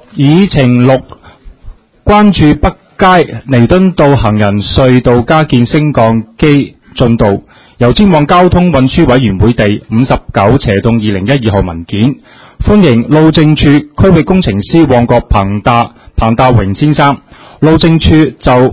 議程6關注北街彌敦道行人隧道加建升降機進度，由尖旺交通運輸委員會第59/2012號文件，歡迎路政署區域工程師旺角彭達榮先生。路政署就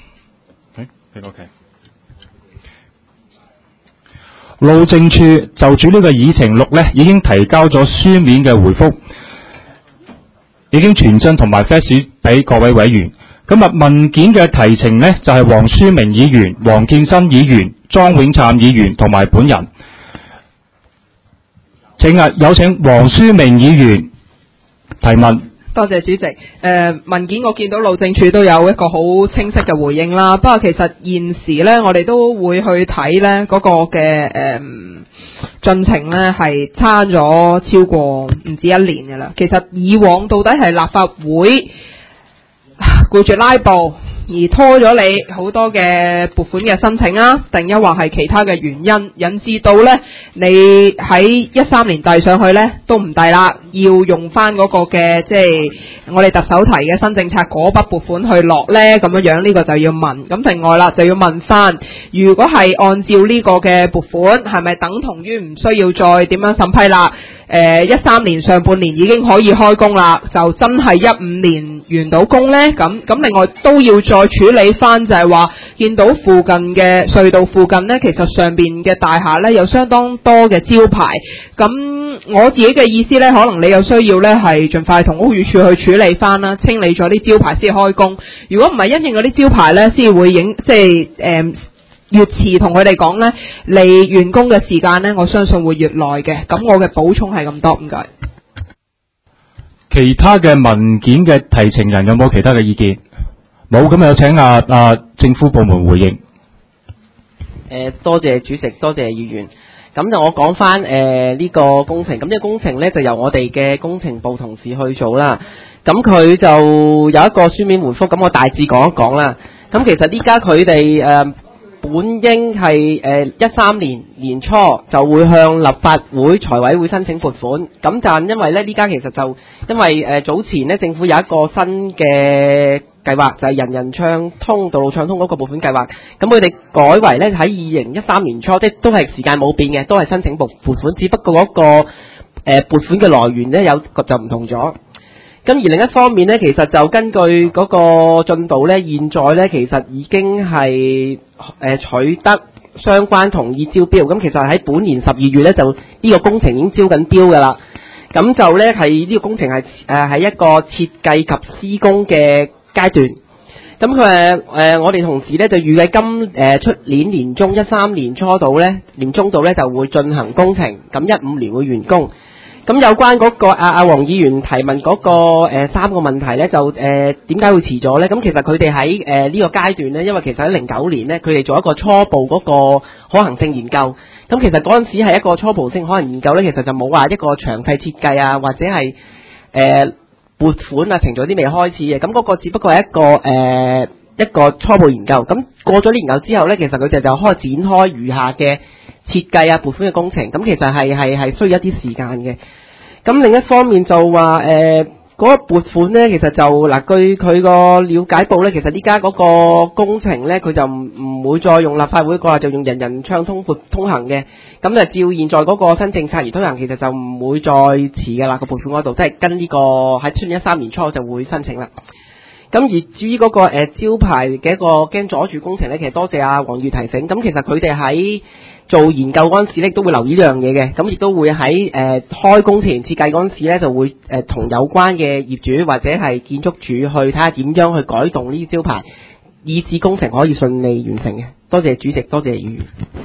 路政署就住呢個議程6呢，已經提交咗書面嘅回覆，已經傳真同埋 fax 俾各位委員。今日文件嘅提呈呢，就係黃書明議員、黃建新議員、莊永燦議員同埋本人。有請黃書明議員提問。 多謝主席。文件我見到路政署都有一個好清晰嘅回應啦。不過其實現時呢，我哋都會去睇呢嗰個嘅進程呢係差咗超過唔止1年嘅啦。其實以往到底係立法會顧住拉布而拖咗你好多嘅撥款嘅申請啊，定抑或係其他嘅原因引致到呢你喺13年遞上去呢都唔遞啦，要用翻嗰個嘅即係我哋特首提嘅新政策嗰筆撥款去落呢咁樣，呢個就要問。咁另外啦，就要問翻，如果係按照呢個嘅撥款，係咪等同於唔需要再點樣審批啦？13年上半年已經可以開工啦，就真係15年完到工呢？咁另外都要再處理翻，就係話見到附近嘅隧道附近呢，其實上邊嘅大廈呢有相當多嘅招牌。咁我自己嘅意思呢，可能你有需要呢係盡快同屋宇署去處理翻啦，清理咗啲招牌先開工。如果唔係因應嗰啲招牌呢，先會越遲同佢哋講呢，嚟完工嘅時間呢，我相信會越耐嘅。咁我嘅補充係咁多，唔該。 其他嘅文件嘅提呈人有冇其他嘅意見？冇，咁有請政府部門回應。 多謝主席，多謝議員。咁就我講翻呢個工程，咁呢個工程呢，就由我哋嘅工程部同事去做啦。咁佢就有一個書面回覆，咁我大致講一講啦。咁其實依家佢哋本應係13年年初就會向立法會財委會申請撥款，咁但因為呢依家其實就因為早前呢政府有一個新嘅計劃，就係人人暢通道路暢通嗰個撥款計劃，咁佢哋改為呢喺2013年初，即係都係時間冇變嘅，都係申請撥款，只不過嗰個撥款嘅來源呢就唔同咗。咁而另一方面呢，其實就根據嗰個進度呢，現在呢其實已經係取得相關同意招標。咁其實喺本年12月呢，就呢個工程已經招緊標㗎啦。咁就呢係呢個工程係一個設計及施工嘅階段。咁我哋同事呢，就預計出年年中13年初到呢，年中到呢就會進行工程，咁15年會完工。咁有關嗰個黃議員提問嗰個3個問題呢，就點解會遲咗呢？咁其實佢哋喺呢個階段呢，因為其實喺09年呢，佢哋做一個初步嗰個可行性研究。咁其實嗰陣時係一個初步性可能研究呢，其實就冇話一個詳細設計啊，或者係撥款啊程序啲未開始嘅。咁嗰個只不過係一個初步研究。咁過咗研究之後呢，其實佢哋就開始展開餘下嘅設計啊撥款嘅工程，咁其實係需要一啲時間嘅。咁另一方面就話嗰個撥款呢，其實就據佢個了解報呢，其實依家嗰個工程呢，佢就唔會再用立法會就用人人暢通通行嘅。咁就照現在嗰個新政策而推行，其實就唔會再遲㗎啦，個撥款嗰度，即係跟呢個喺出年13年初就會申請啦。咁而至於嗰個招牌嘅一個驚阻住工程呢，其實多謝黃議員提醒。咁其實佢哋喺做研究嗰陣時咧，都會留意呢樣嘢嘅。咁亦都會喺開工前設計嗰陣時咧，就會同有關嘅業主或者係建築署去睇下點樣去改動呢啲招牌，以致工程可以順利完成嘅。多謝主席，多謝議員。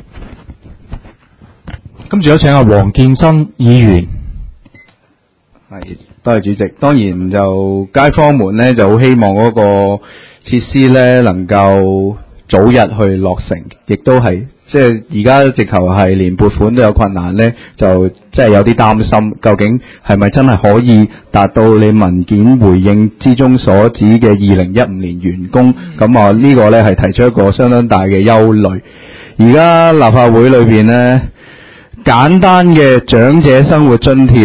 跟住有請黃建新議員。 係，多謝主席。當然就街坊們咧就好希望嗰個設施咧能夠早日去落成，亦都係即係而家直頭係連撥款都有困難咧，就即係有啲擔心，究竟係咪真係可以達到你文件回應之中所指嘅2015年完工？咁啊呢個咧係提出一個相當大嘅憂慮。而家立法會裏邊咧，簡單嘅長者生活津貼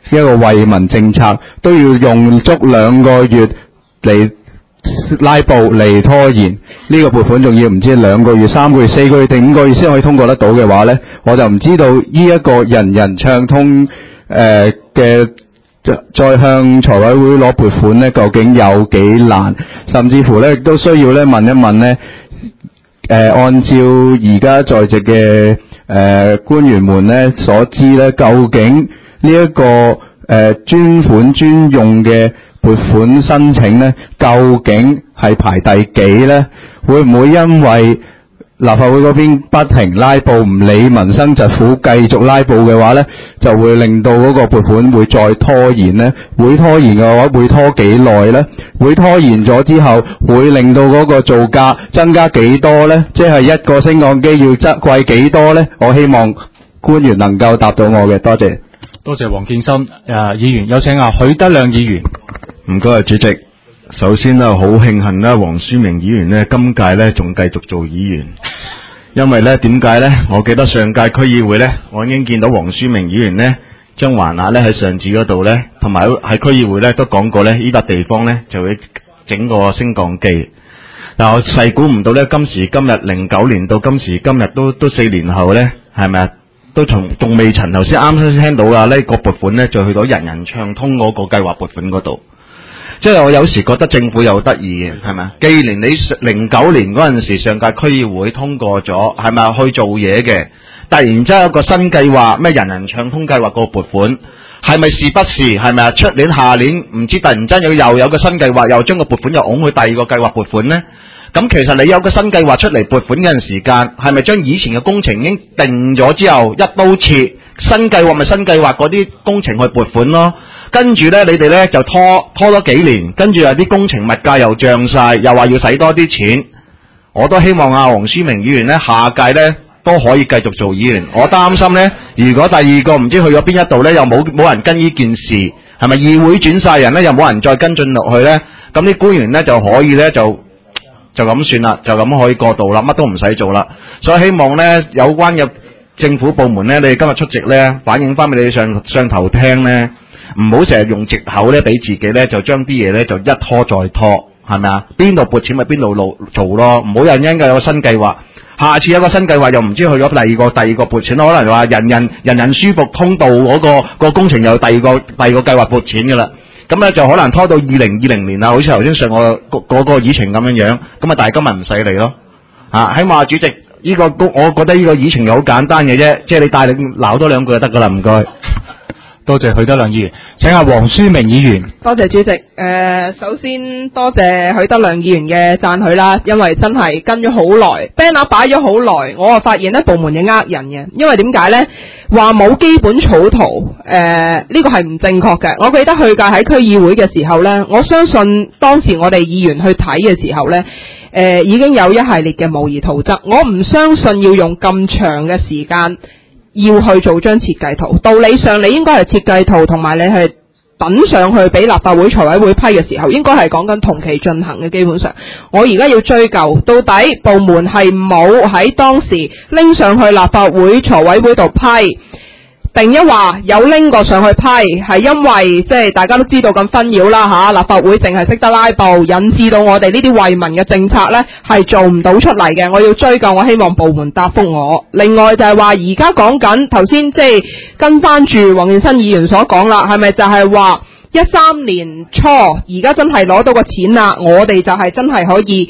一個惠民政策，都要用足2個月嚟拉布嚟拖延呢個撥款，仲要唔知2個月、3個月、4個月定5個月先可以通過得到嘅話呢，我就唔知道呢一個人人暢通嘅再向財委會攞撥款呢，究竟有幾難，甚至乎呢亦都需要呢問一問呢，按照而家在席嘅官員們呢所知呢，究竟呢一個專款專用嘅撥款申請呢，究竟係排第幾呢？會唔會因為立法會嗰邊不停拉布，唔理民生疾苦，繼續拉布嘅話呢，就會令到嗰個撥款會再拖延呢？會拖延嘅話，會拖幾耐呢？會拖延咗之後，會令到嗰個造價增加幾多呢？即係一個升降機要貴幾多呢？我希望官員能夠答到我嘅，多謝。 多謝黃建森議員，有請許德亮議員。 唔該，主席。首先呢，好慶幸呢，黃書明議員呢，今屆呢仲繼續做議員。因為呢，點解呢？我記得上屆區議會呢，我已經見到黃書明議員呢將橫額呢喺上址嗰度呢，同埋喺區議會呢都講過呢，呢笪地方呢就會整個升降機。但我細估唔到呢，今時今日09年到今時今日都4年後呢，係咪啊？都仲未曾頭先啱聽到啊！呢個撥款呢，就去到人人暢通嗰個計劃撥款嗰度。即係我有時覺得政府又得意嘅，係咪啊？既然你09年嗰陣時上屆區議會通過咗，係咪去做嘢嘅？突然之間有個新計劃，咩人人暢通計劃個撥款，係咪是不是？係咪啊？出年下年唔知突然間又有個新計劃，又將個撥款又拱去第二個計劃撥款呢？咁其實你有個新計劃出嚟撥款嗰陣時間，係咪將以前嘅工程已經定咗之後一刀切？新計劃咪新計劃嗰啲工程去撥款咯？跟住呢，你哋呢就拖多幾年，跟住有啲工程物價又漲晒，又話要使多啲錢。我都希望黃書明議員呢下屆呢都可以繼續做議員。我擔心呢，如果第二個唔知去咗邊一度呢，又冇人跟呢件事，係咪議會轉晒人呢？又冇人再跟進落去呢？咁啲官員呢就可以呢就咁算啦，就咁可以過渡啦，乜都唔使做啦。所以希望呢有關嘅政府部門呢，你哋今日出席呢，反映翻俾你哋上頭聽呢，唔好成日用藉口呢，俾自己呢就將啲嘢呢就一拖再拖，係咪啊？邊度撥錢咪邊度做咯，唔好有個新計劃，下次有個新計劃又唔知去咗第二個撥錢，可能話人人舒服通道嗰個工程又第二個計劃撥錢噶啦。咁咧就可能拖到2020年啦，好似頭先上我嗰個議程咁樣，咁啊大家今日唔使嚟咯，起碼主席呢個我覺得呢個議程又好簡單嘅啫，即係你帶領鬧多兩句就得噶啦，唔該。 多謝許德亮議員，請下黃書明議員。 多謝主席。首先多謝許德亮議員嘅讚許啦，因為真係跟咗好耐 ，banner 擺咗好耐，我啊發現咧部門嘅呃人嘅，因為點解咧？話冇基本草圖，呢個係唔正確嘅。我記得去屆喺區議會嘅時候咧，我相信當時我哋議員去睇嘅時候咧，已經有一系列嘅模擬圖則，我唔相信要用咁長嘅時間。要去做張設計圖，道理上你應該係設計圖同埋你係等上去俾立法會財委會批嘅時候，應該係講緊同期進行嘅。基本上，我而家要追究到底部門係冇喺當時拎上去立法會財委會度批，定一話有拎過上去批，係因為即係大家都知道咁紛擾啦嚇，立法會淨係識得拉布，引致到我哋呢啲惠民嘅政策呢係做唔到出嚟嘅。我要追究，我希望部門答覆我。另外就係話，而家講緊頭先即係跟翻住黃建新議員所講啦，係咪就係話13年初而家真係攞到個錢啦？我哋就係真係可以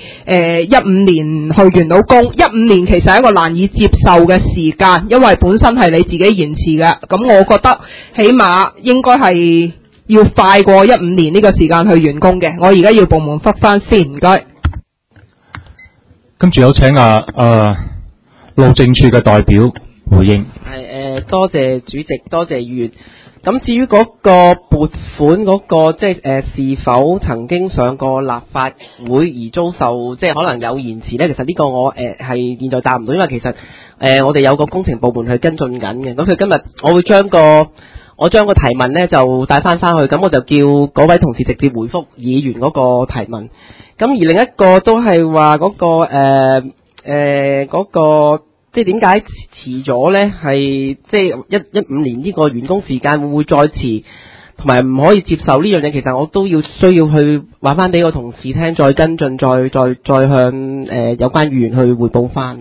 15年去完到工。15年其實係一個難以接受嘅時間，因為本身係你自己延遲嘅。咁我覺得起碼應該係要快過15年呢個時間去完工嘅。我而家要部門覆返先，唔該。 跟住有請路政署嘅代表回應。 多謝主席，多謝議員。咁至於嗰個撥款嗰個即係是否曾經上過立法會而遭受即係可能有延遲呢？其實呢個我係現在答唔到，因為其實我哋有個工程部門去跟進緊嘅。咁佢今日我會將個提問呢就帶翻去，咁我就叫嗰位同事直接回覆議員嗰個提問。咁而另一個都係話嗰個即係點解遲咗呢？係即係15年呢個完工時間會唔會再遲？同埋唔可以接受呢樣嘢，其實我都需要去話翻俾個同事聽，再跟進，再向有關議員去匯報翻。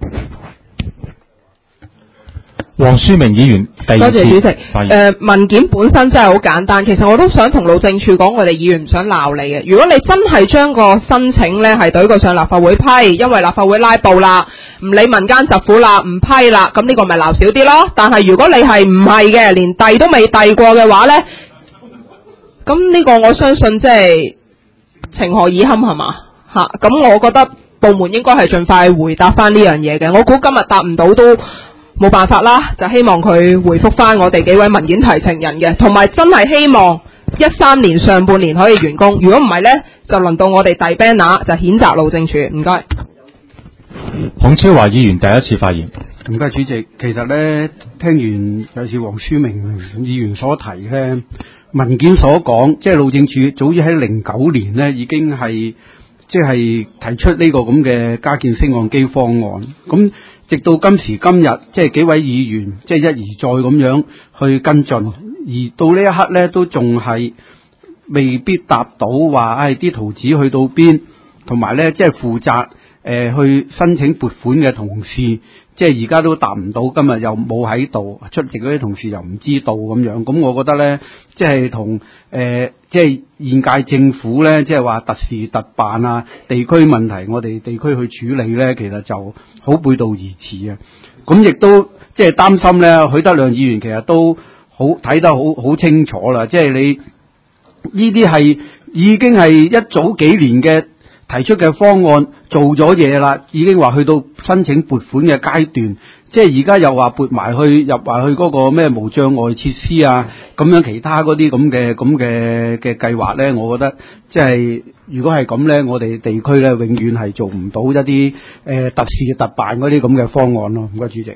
黃書明議員第二次多謝主席。 發言文件本身真係好簡單，其實我都想同路政署講，我哋議員唔想鬧你嘅。如果你真係將個申請呢係懟過上立法會批，因為立法會拉布啦，唔理民間疾苦啦，唔批啦，咁呢個咪鬧少啲咯。但係如果你係唔係嘅，連遞都未遞過嘅話呢，咁呢個我相信即係情何以堪係嘛嚇？咁我覺得部門應該係盡快回答翻呢樣嘢嘅。我估今日答唔到都冇辦法啦，就希望佢回覆翻我哋幾位文件提呈人嘅，同埋真係希望13年上半年可以完工。如果唔係呢，就輪到我哋遞 banner 就譴責路政署。唔該。 孔超華議員第一次發言。 唔該主席，其實呢，聽完有時黃書明議員所提呢文件所講，即係路政署早於喺09年呢已經係即係提出呢個咁嘅加建升降機方案。咁直到今時今日，即係幾位議員即係一而再咁樣去跟進，而到呢一刻呢，都仲係未必答到話，啲圖紙去到邊，同埋呢即係負責去申請撥款嘅同事，即係而家都答唔到，今日又冇喺度出席嗰啲同事又唔知道咁樣。咁我覺得呢，即係同即係現屆政府呢，即係話特事特辦啊，地區問題我哋地區去處理呢，其實就好背道而馳啊。咁亦都即係擔心呢，許德亮議員其實都好睇得好清楚啦。即係你呢啲係已經係一早幾年嘅提出嘅方案做咗嘢啦，已經話去到申請撥款嘅階段，即係而家又話撥埋去入埋去嗰個咩無障礙設施啊，咁樣其他嗰啲咁嘅計劃呢，我覺得即係如果係咁呢，我哋地區呢永遠係做唔到一啲特事特辦嗰啲咁嘅方案咯。唔該主席。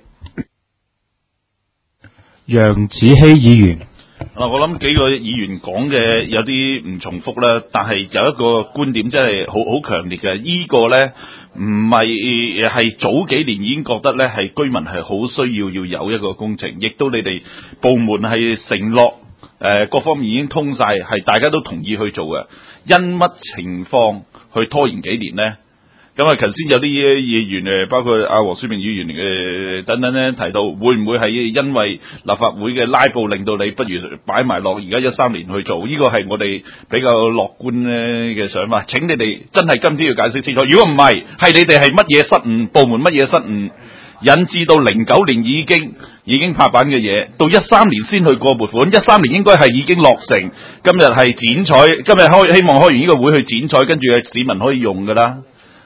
楊子希議員。 我諗幾個議員講嘅有啲唔重複啦，但係有一個觀點真係好強烈嘅，呢個呢唔係早幾年已經覺得呢係居民係好需要有一個工程，亦都你哋部門係承諾各方面已經通晒，係大家都同意去做嘅，因乜情況去拖延幾年呢？咁啊，頭先有啲議員包括阿黃書明議員等等咧，提到會唔會係因為立法會嘅拉布令到你不如擺埋落而家13年去做？呢個係我哋比較樂觀嘅想法。請你哋真係今天要解釋清楚。如果唔係，係你哋係乜嘢失誤，部門乜嘢失誤，引致到09年已經拍板嘅嘢，到13年先去過撥款。13年應該係已經落成，今日係剪彩，今日希望開完呢個會去剪彩，跟住市民可以用噶啦。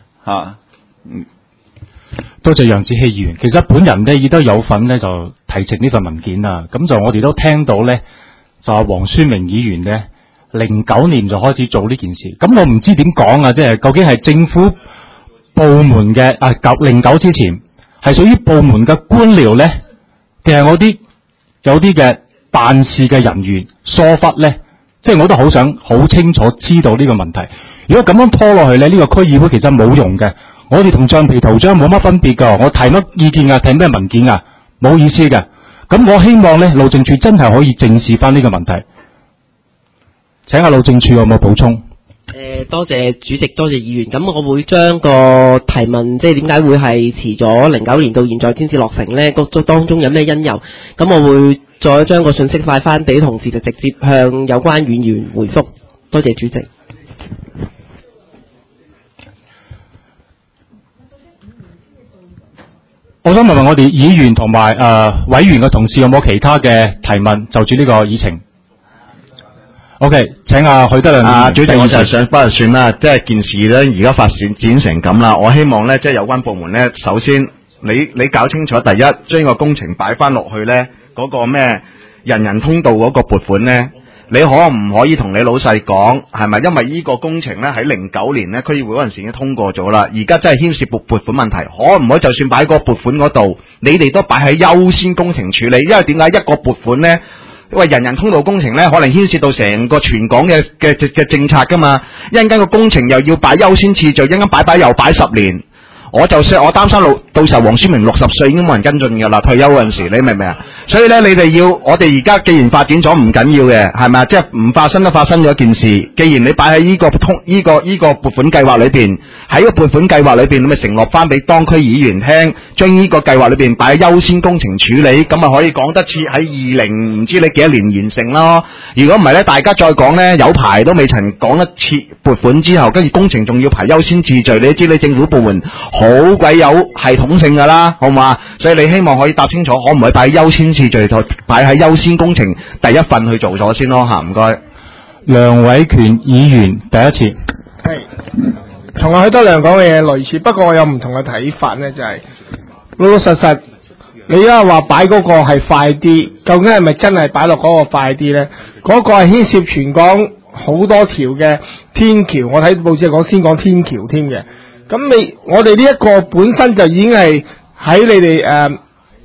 多謝楊子希議員。其實本人呢亦都有份呢就提呈呢份文件啦。咁就我哋都聽到呢，就係黃書明議員呢09年就開始做呢件事。咁我唔知點講啊，即係究竟係政府部門嘅09之前係屬於部門嘅官僚呢，定係我啲有啲嘅辦事嘅人員疏忽呢？即係我都好想好清楚知道呢個問題。如果咁樣拖落去咧，呢個區議會其實冇用嘅。我哋同橡皮圖章冇乜分別噶。我提乜意見啊，提咩文件啊，冇意思嘅。咁我希望咧，路政署真係可以正視翻呢個問題。請下路政署有冇補充？ 多謝主席，多謝議員。咁我會將個提問，即係點解會係遲咗09年到現在先至落成呢？當中有咩因由？咁我會再將個信息發翻俾同事，就直接向有關議員回覆。多謝主席。 我想問問我哋議員同埋委員嘅同事有冇其他嘅提問就住呢個議程 ？OK， 請許德亮。 主席，我就係想不如算啦，即係件事咧，而家發展成咁啦。我希望咧，即係有關部門咧，首先你搞清楚，第一將個工程擺翻落去咧，嗰個咩人人通道嗰個撥款咧。你可唔可以同你老細講，係咪因為呢個工程咧喺09年咧區議會嗰陣時已經通過咗啦，而家真係牽涉撥款問題，可唔可以就算擺喺個撥款嗰度，你哋都擺喺優先工程處理？因為點解一個撥款咧，因為人人通道工程咧可能牽涉到成個全港嘅政策噶嘛，一陣間個工程又要擺優先次序，一陣間擺又擺10年。 我擔心到時候黃書明60歲已經冇人跟進㗎啦，退休嗰陣時，你明唔明啊？所以咧，你哋我哋而家既然發展咗唔緊要嘅，係咪啊？即係唔發生都發生咗一件事。既然你擺喺呢個撥款計劃裏邊，喺個撥款計劃裏邊，你咪承諾翻俾當區議員聽，將呢個計劃裏邊擺喺優先工程處理，咁咪可以講得切喺20唔知你幾多年完成咯。如果唔係咧，大家再講咧，有排都未曾講得切撥款之後，跟住工程仲要排優先次序，你都知你政府部門好鬼有系統性㗎啦，好嘛？所以你希望可以答清楚，可唔可以擺喺優先次序度，擺喺優先工程第一份去做咗先咯嚇，唔該。 梁偉權議員第一次。 係，同阿許德亮講嘅嘢類似，不過我有唔同嘅睇法咧，就係老老實實，你而家話擺嗰個係快啲，究竟係咪真係擺落嗰個快啲咧？嗰個係牽涉全港好多條嘅天橋，我睇報紙係先講天橋添嘅。咁我哋呢一個本身就已經係喺你哋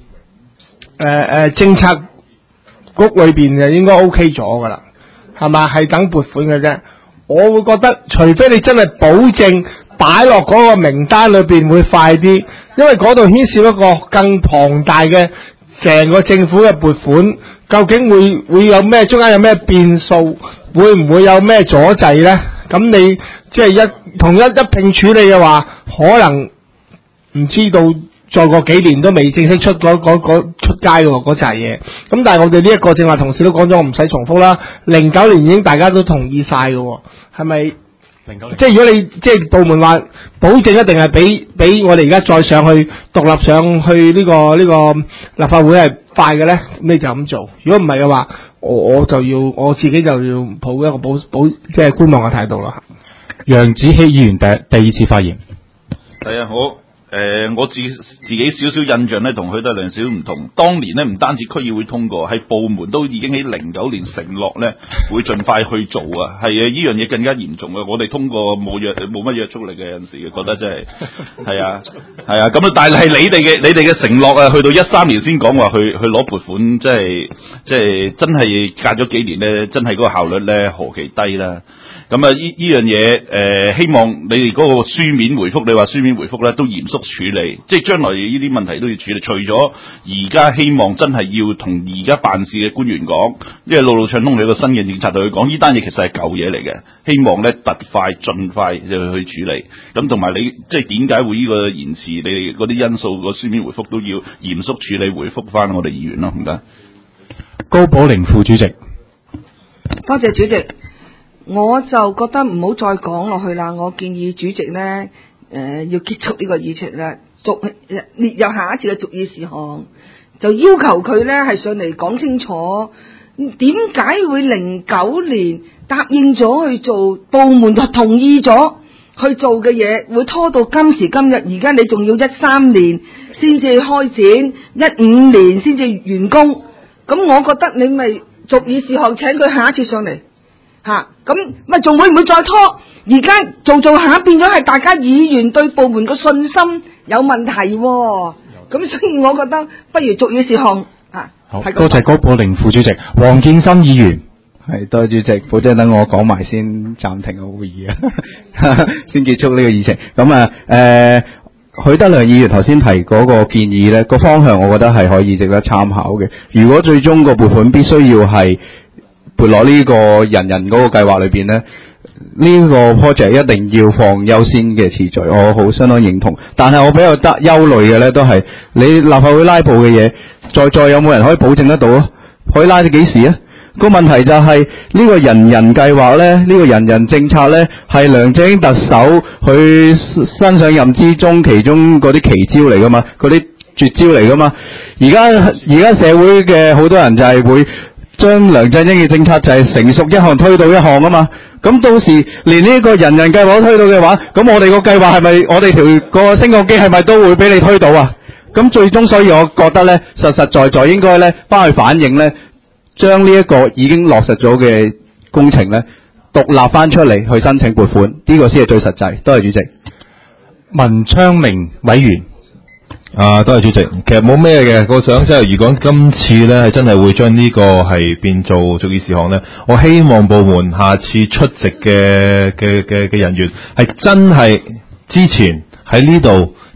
政策局裏邊就應該 OK 咗噶啦，係嘛？係等撥款嘅啫。我會覺得，除非你真係保證擺落嗰個名單裏邊會快啲，因為嗰度牽涉一個更龐大嘅成個政府嘅撥款，究竟會有咩中間有咩變數，會唔會有咩阻滯呢？咁你即係一併處理嘅話，可能唔知道再過幾年都未正式出街嘅嗰扎嘢。咁但係我哋呢一個正話同事都講咗，我唔使重複啦。09年已經大家都同意晒嘅，係咪？09年即係如果你即係部門話保證一定係俾我哋而家再上去獨立上去呢個立法會係快嘅咧，咁你就咁做。如果唔係嘅話，我自己就要抱一個即係觀望嘅態度啦。 楊子希議員第二次發言。 係啊，好。我自己少少印象咧，同許德亮少少唔同。當年咧，唔單止區議會通過，係部門都已經喺09年承諾咧，會盡快去做啊。係啊，呢樣嘢更加嚴重啊！我哋通過冇乜約束力嘅，有陣時覺得真係係啊。咁但係你哋嘅承諾啊，去到13年先講話去攞撥款，即係真係隔咗幾年咧，真係嗰個效率咧何其低啦。咁啊，呢樣嘢希望你哋嗰個書面回覆，你話書面回覆咧都嚴肅處理，即係將來呢啲問題都要處理。除咗而家希望真係要同而家辦事嘅官員講，因為路路暢通你有個新嘅政策同佢講，呢單嘢其實係舊嘢嚟嘅，希望咧盡快就去處理。咁同埋你即係點解會呢個延遲？你哋嗰啲因素個書面回覆都要嚴肅處理，回覆翻我哋議員咯，唔該。 高寶玲副主席。 多謝主席。我就覺得唔好再講落去啦，我建議主席呢，要結束呢個議程啦，列入下一次嘅續議事項，就要求佢呢係上嚟講清楚，點解會09年答應咗去做，部門就同意咗去做嘅嘢，會拖到今時今日，而家你仲要13年先至開展，15年先至完工，咁我覺得你咪續議事項請佢下一次上嚟。咁咪仲會唔會再拖？而家做下變咗係大家議員對部門個信心有問題喎。咁所以我覺得不如續議事項好，多謝高寶玲副主席。黃建新議員。 係，多謝主席，保證等我講埋先暫停個會議啊，先結束呢個議程。咁許德亮議員頭先提嗰個建議咧，個方向我覺得係可以值得參考嘅。如果最終個撥款必須要係撥落呢個人嗰個計劃裏邊呢，呢個 project 一定要放優先嘅次序，我好相當認同。但係我比較憂慮嘅呢，都係你立法會拉布嘅嘢，再有冇人可以保證得到啊？可以拉到幾時啊？個問題就係呢個人計劃呢，呢個人政策呢，係梁振英特首佢新上任之中其中嗰啲奇招嚟噶嘛，嗰啲絕招嚟噶嘛。而家社會嘅好多人就係會將梁振英嘅政策就係成熟一項推到一項啊嘛，咁到時連呢個人計劃都推到嘅話，咁我哋個計劃係咪我哋個升降機係咪都會俾你推到啊？咁最終所以我覺得呢，實在應該呢翻去反映呢，將呢一個已經落實咗嘅工程呢獨立翻出嚟去申請撥款，呢個先係最實際。多謝主席。 文昌明委員。 多謝主席。其實冇咩嘅，我想即係如果今次咧係真係會將呢個係變做續議事項咧，我希望部門下次出席嘅人員係真係之前喺呢度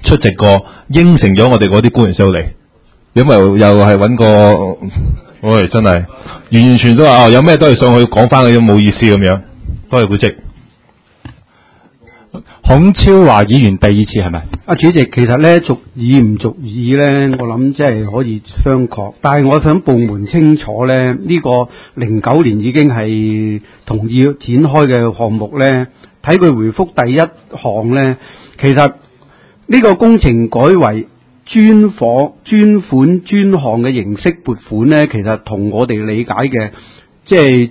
出席過，應承咗我哋嗰啲官員先好嚟，因為又係揾個，喂真係完全都話有咩都係上去講翻嘅，冇意思咁樣。多謝主席。 孔超華議員第二次係咪？ 主席，其實咧續議唔續議咧，我諗即係可以商榷。但係我想部門清楚咧，呢個09年已經係同意展開嘅項目咧，睇佢回覆第一項咧，其實呢個工程改為專款專項嘅形式撥款咧，其實同我哋理解嘅即係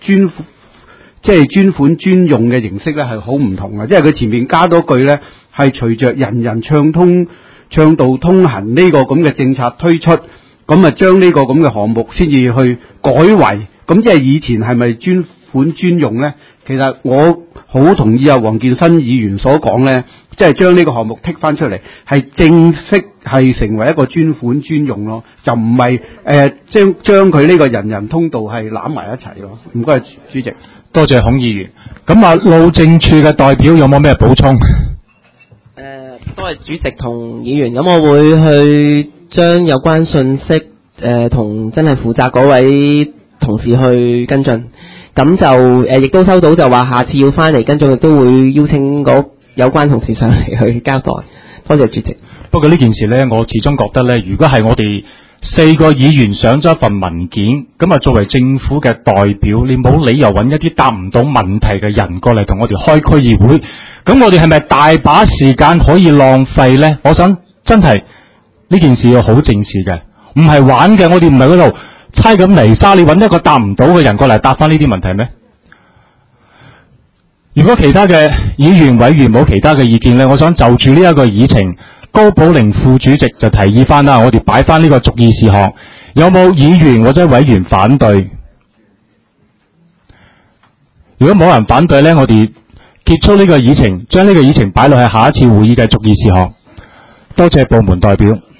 專款專用嘅形式咧係好唔同嘅，即係佢前面加多句咧係隨着人人暢道通行呢個咁嘅政策推出，咁啊將呢個咁嘅項目先至去改為，咁即係以前係咪專款專用咧？其實我好同意黃建新議員所講咧，即係將呢個項目剔翻出嚟，係正式係成為一個專款專用咯，就唔係將佢呢個人人通道係攬埋一齊咯。唔該，主席。 多謝孔議員。咁啊，路政處嘅代表有冇咩補充？ 多謝主席同議員。咁我會去將有關信息同真係負責嗰位同事去跟進。咁就亦都收到就話下次要翻嚟跟進，亦都會邀請嗰有關同事上嚟去交代。多謝主席。 不過呢件事呢，我始終覺得呢，如果係我哋4個議員上咗一份文件，咁啊作為政府嘅代表，你冇理由揾一啲答唔到問題嘅人過嚟同我哋開區議會，咁我哋係咪大把時間可以浪費呢？我想真係呢件事要好正視嘅，唔係玩嘅。我哋唔係嗰度猜緊泥沙，你揾一個答唔到嘅人過嚟答翻呢啲問題咩？如果其他嘅議員委員冇其他嘅意見呢，我想就住呢一個議程，高寶玲副主席就提議翻啦，我哋擺翻呢個續議事項，有冇議員或者委員反對？如果冇人反對呢，我哋結束呢個議程，將呢個議程擺落去下一次會議嘅續議事項。多謝部門代表。